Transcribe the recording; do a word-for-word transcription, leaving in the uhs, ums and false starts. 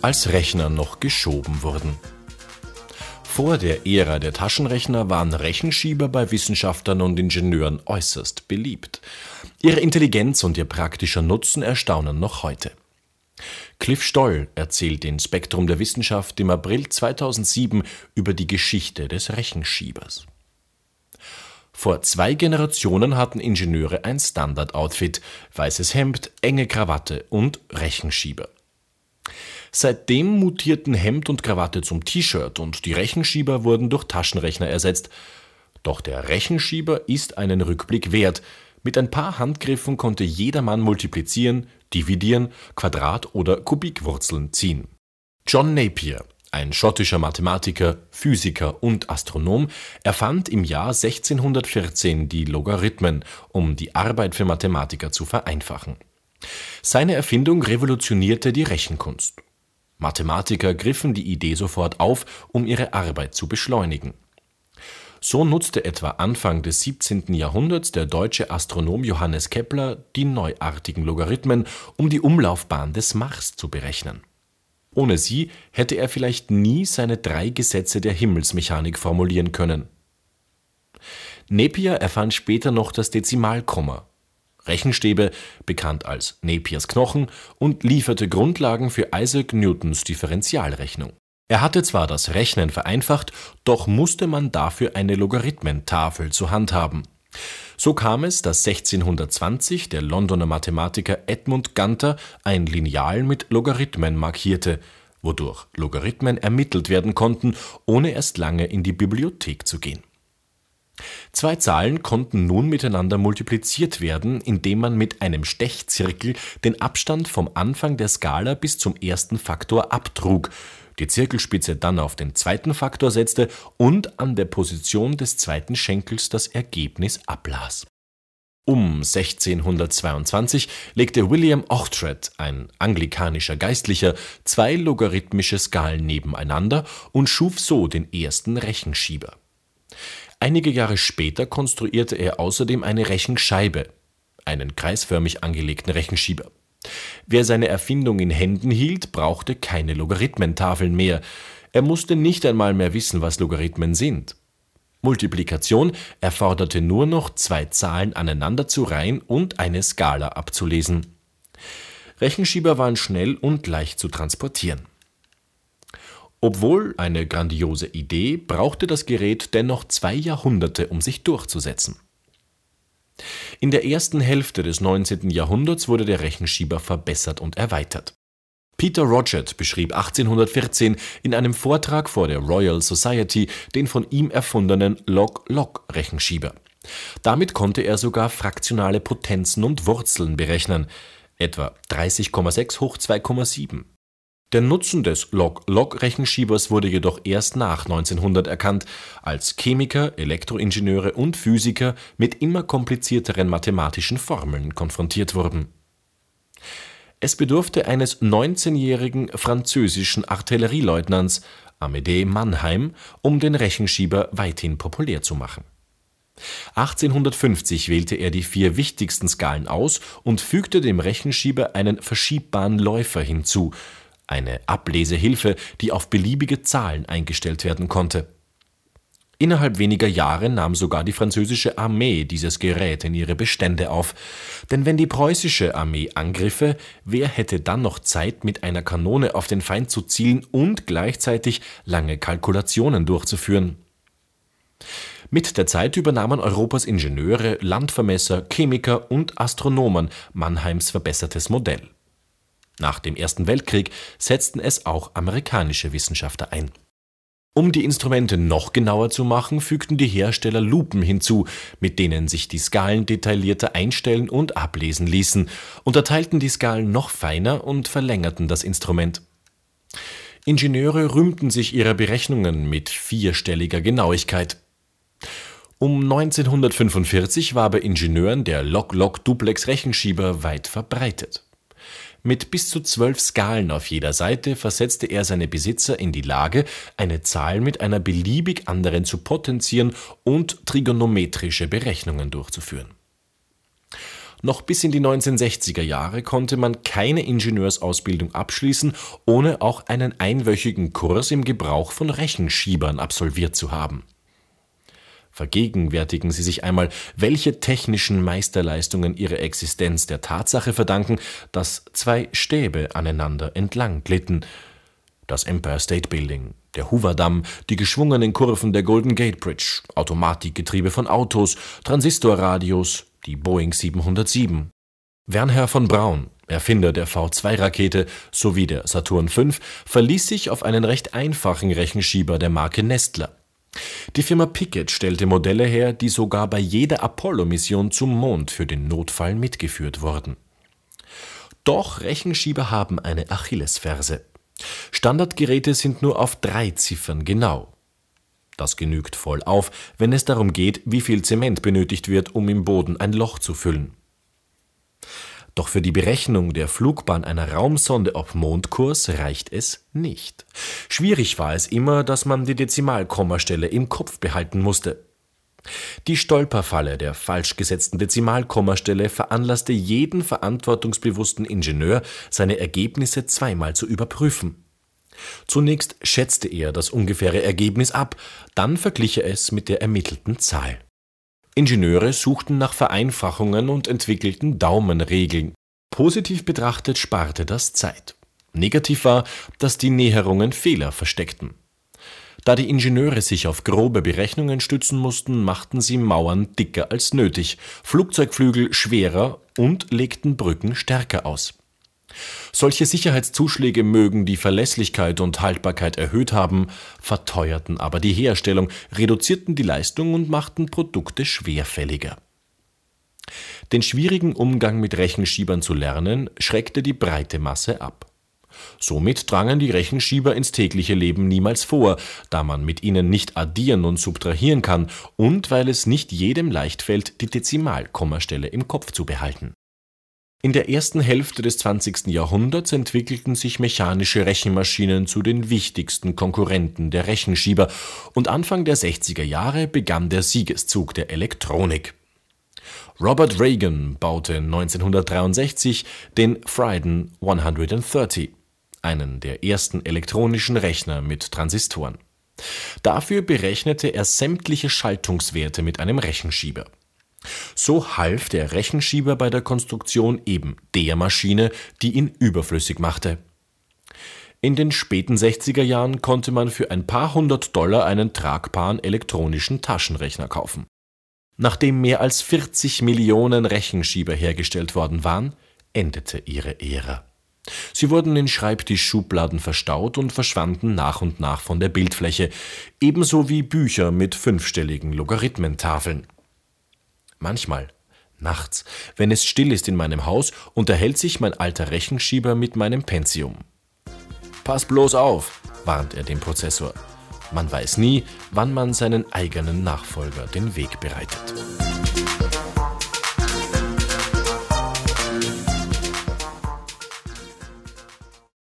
als Rechner noch geschoben wurden. Vor der Ära der Taschenrechner waren Rechenschieber bei Wissenschaftlern und Ingenieuren äußerst beliebt. Ihre Intelligenz und ihr praktischer Nutzen erstaunen noch heute. Cliff Stoll erzählt in Spektrum der Wissenschaft im April zweitausendsieben über die Geschichte des Rechenschiebers. Vor zwei Generationen hatten Ingenieure ein Standard-Outfit, weißes Hemd, enge Krawatte und Rechenschieber. Seitdem mutierten Hemd und Krawatte zum T-Shirt und die Rechenschieber wurden durch Taschenrechner ersetzt. Doch der Rechenschieber ist einen Rückblick wert. Mit ein paar Handgriffen konnte jedermann multiplizieren, dividieren, Quadrat- oder Kubikwurzeln ziehen. John Napier, ein schottischer Mathematiker, Physiker und Astronom, erfand im Jahr sechzehnhundertvierzehn die Logarithmen, um die Arbeit für Mathematiker zu vereinfachen. Seine Erfindung revolutionierte die Rechenkunst. Mathematiker griffen die Idee sofort auf, um ihre Arbeit zu beschleunigen. So nutzte etwa Anfang des siebzehnten Jahrhunderts der deutsche Astronom Johannes Kepler die neuartigen Logarithmen, um die Umlaufbahn des Mars zu berechnen. Ohne sie hätte er vielleicht nie seine drei Gesetze der Himmelsmechanik formulieren können. Napier erfand später noch das Dezimalkomma, Rechenstäbe, bekannt als Napiers Knochen, und lieferte Grundlagen für Isaac Newtons Differentialrechnung. Er hatte zwar das Rechnen vereinfacht, doch musste man dafür eine Logarithmentafel zur Hand haben. So kam es, dass sechzehnhundertzwanzig der Londoner Mathematiker Edmund Ganter ein Lineal mit Logarithmen markierte, wodurch Logarithmen ermittelt werden konnten, ohne erst lange in die Bibliothek zu gehen. Zwei Zahlen konnten nun miteinander multipliziert werden, indem man mit einem Stechzirkel den Abstand vom Anfang der Skala bis zum ersten Faktor abtrug, die Zirkelspitze dann auf den zweiten Faktor setzte und an der Position des zweiten Schenkels das Ergebnis ablas. Um sechzehnhundertzweiundzwanzig legte William Oughtred, ein anglikanischer Geistlicher, zwei logarithmische Skalen nebeneinander und schuf so den ersten Rechenschieber. Einige Jahre später konstruierte er außerdem eine Rechenscheibe, einen kreisförmig angelegten Rechenschieber. Wer seine Erfindung in Händen hielt, brauchte keine Logarithmentafeln mehr. Er musste nicht einmal mehr wissen, was Logarithmen sind. Multiplikation erforderte nur noch zwei Zahlen aneinander zu reihen und eine Skala abzulesen. Rechenschieber waren schnell und leicht zu transportieren. Obwohl eine grandiose Idee, brauchte das Gerät dennoch zwei Jahrhunderte, um sich durchzusetzen. In der ersten Hälfte des neunzehnten Jahrhunderts wurde der Rechenschieber verbessert und erweitert. Peter Rodgett beschrieb achtzehnhundertvierzehn in einem Vortrag vor der Royal Society den von ihm erfundenen Log-Log-Rechenschieber. Damit konnte er sogar fraktionale Potenzen und Wurzeln berechnen, etwa dreißig Komma sechs hoch zwei Komma sieben. Der Nutzen des Log-Log-Rechenschiebers wurde jedoch erst nach neunzehnhundert erkannt, als Chemiker, Elektroingenieure und Physiker mit immer komplizierteren mathematischen Formeln konfrontiert wurden. Es bedurfte eines neunzehnjährigen französischen Artillerieleutnants, Amédée Mannheim, um den Rechenschieber weithin populär zu machen. achtzehnhundertfünfzig wählte er die vier wichtigsten Skalen aus und fügte dem Rechenschieber einen verschiebbaren Läufer hinzu, eine Ablesehilfe, die auf beliebige Zahlen eingestellt werden konnte. Innerhalb weniger Jahre nahm sogar die französische Armee dieses Gerät in ihre Bestände auf. Denn wenn die preußische Armee angriffe, wer hätte dann noch Zeit, mit einer Kanone auf den Feind zu zielen und gleichzeitig lange Kalkulationen durchzuführen? Mit der Zeit übernahmen Europas Ingenieure, Landvermesser, Chemiker und Astronomen Mannheims verbessertes Modell. Nach dem Ersten Weltkrieg setzten es auch amerikanische Wissenschaftler ein. Um die Instrumente noch genauer zu machen, fügten die Hersteller Lupen hinzu, mit denen sich die Skalen detaillierter einstellen und ablesen ließen, unterteilten die Skalen noch feiner und verlängerten das Instrument. Ingenieure rühmten sich ihrer Berechnungen mit vierstelliger Genauigkeit. Um neunzehnhundertfünfundvierzig war bei Ingenieuren der Log-Log-Duplex-Rechenschieber weit verbreitet. Mit bis zu zwölf Skalen auf jeder Seite versetzte er seine Besitzer in die Lage, eine Zahl mit einer beliebig anderen zu potenzieren und trigonometrische Berechnungen durchzuführen. Noch bis in die neunzehnhundertsechziger Jahre konnte man keine Ingenieursausbildung abschließen, ohne auch einen einwöchigen Kurs im Gebrauch von Rechenschiebern absolviert zu haben. Vergegenwärtigen Sie sich einmal, welche technischen Meisterleistungen ihre Existenz der Tatsache verdanken, dass zwei Stäbe aneinander entlang glitten. Das Empire State Building, der Hoover-Damm, die geschwungenen Kurven der Golden Gate Bridge, Automatikgetriebe von Autos, Transistorradios, die Boeing siebenhundertsieben. Wernher von Braun, Erfinder der V zwei Rakete sowie der Saturn fünf, verließ sich auf einen recht einfachen Rechenschieber der Marke Nestler. Die Firma Pickett stellte Modelle her, die sogar bei jeder Apollo-Mission zum Mond für den Notfall mitgeführt wurden. Doch Rechenschieber haben eine Achillesferse. Standardgeräte sind nur auf drei Ziffern genau. Das genügt voll auf, wenn es darum geht, wie viel Zement benötigt wird, um im Boden ein Loch zu füllen. Doch für die Berechnung der Flugbahn einer Raumsonde auf Mondkurs reicht es nicht. Schwierig war es immer, dass man die Dezimalkommastelle im Kopf behalten musste. Die Stolperfalle der falsch gesetzten Dezimalkommastelle veranlasste jeden verantwortungsbewussten Ingenieur, seine Ergebnisse zweimal zu überprüfen. Zunächst schätzte er das ungefähre Ergebnis ab, dann verglich er es mit der ermittelten Zahl. Ingenieure suchten nach Vereinfachungen und entwickelten Daumenregeln. Positiv betrachtet sparte das Zeit. Negativ war, dass die Näherungen Fehler versteckten. Da die Ingenieure sich auf grobe Berechnungen stützen mussten, machten sie Mauern dicker als nötig, Flugzeugflügel schwerer und legten Brücken stärker aus. Solche Sicherheitszuschläge mögen die Verlässlichkeit und Haltbarkeit erhöht haben, verteuerten aber die Herstellung, reduzierten die Leistung und machten Produkte schwerfälliger. Den schwierigen Umgang mit Rechenschiebern zu lernen, schreckte die breite Masse ab. Somit drangen die Rechenschieber ins tägliche Leben niemals vor, da man mit ihnen nicht addieren und subtrahieren kann und weil es nicht jedem leicht fällt, die Dezimalkommastelle im Kopf zu behalten. In der ersten Hälfte des zwanzigsten Jahrhunderts entwickelten sich mechanische Rechenmaschinen zu den wichtigsten Konkurrenten der Rechenschieber und Anfang der sechziger Jahre begann der Siegeszug der Elektronik. Robert Reagan baute neunzehnhundertdreiundsechzig den Friden hundertdreißig, einen der ersten elektronischen Rechner mit Transistoren. Dafür berechnete er sämtliche Schaltungswerte mit einem Rechenschieber. So half der Rechenschieber bei der Konstruktion eben der Maschine, die ihn überflüssig machte. In den späten sechziger Jahren konnte man für ein paar hundert Dollar einen tragbaren elektronischen Taschenrechner kaufen. Nachdem mehr als vierzig Millionen Rechenschieber hergestellt worden waren, endete ihre Ära. Sie wurden in Schreibtischschubladen verstaut und verschwanden nach und nach von der Bildfläche, ebenso wie Bücher mit fünfstelligen Logarithmentafeln. Manchmal, nachts, wenn es still ist in meinem Haus, unterhält sich mein alter Rechenschieber mit meinem Pentium. »Pass bloß auf«, warnt er den Prozessor. Man weiß nie, wann man seinen eigenen Nachfolger den Weg bereitet.